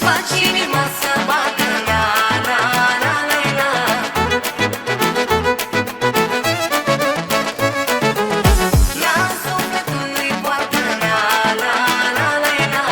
faci inima să bată la la la la la. La sufletul lui poartă la la la la la.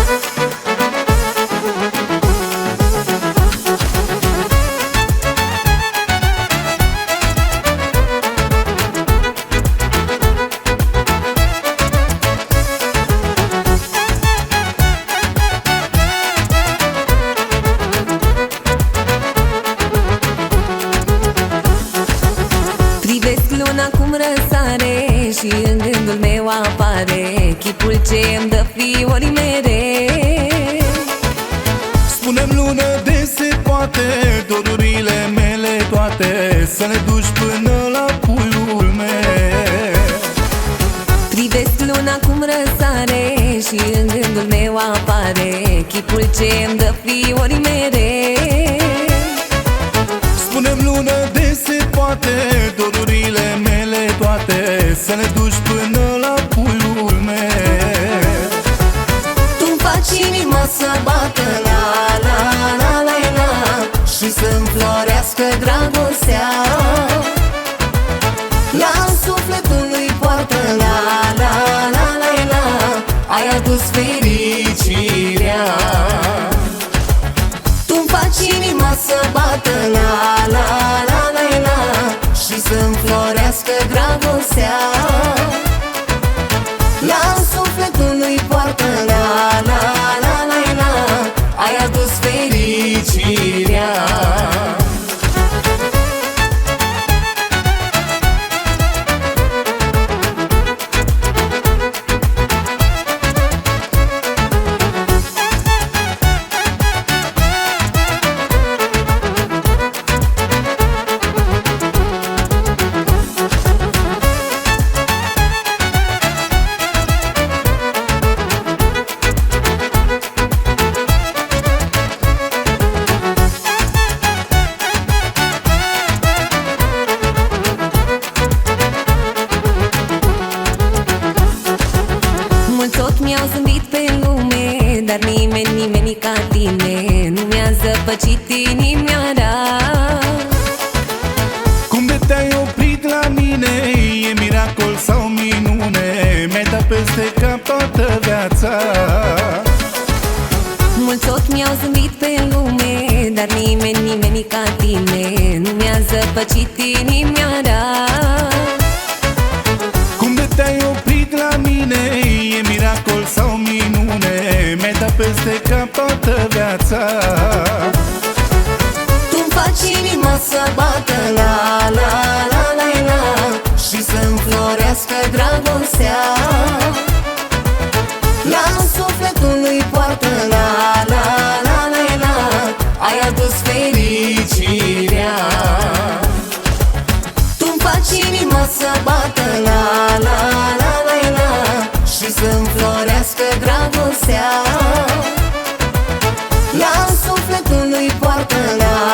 Luna cum răsare și în gândul meu apare chipul ce îmi dă fiori mereu. Spune-mi, lună, de se poate dorurile mele toate să le duci până la puiul meu. Privesc luna cum răsare și în gândul meu apare chipul ce îmi dă fiori mereu. Spune-mi, lună, de se poate dorurile mele toate să le duci până la puiul meu. Tu-mi faci inima să bată la la la la la și să înflorească dragostea. La sufletul lui poartă la la la la la. Ai adus fericirea. Tu-mi faci inima să bată la la la la la și să înflorească dragostea. La sufletul lui poartă la la la la la. Ai adus fericirea. Tot mi-au zâmbit pe lume, dar nimeni ca tine nu mi-a zăpăcit inimioara. Cum de te-ai oprit la mine, e miracol sau minune, mi-ai dat peste cap toată viața. Mulți tot mi-au zâmbit pe lume, dar nimeni ca tine nu mi-a zăpăcit inimioara. Cum de te-ai oprit la mine, e miracol sau minune, mi-ai dat peste cap toată viața. Tu-mi faci inima să bată la la la la la și să înflorească dragostea. La sufletul lui poartă la la la la la. Ai adus fericirea. Tu-mi faci inima să bată la la la la la și să înflorească dragostea. La sufletul lui poartă la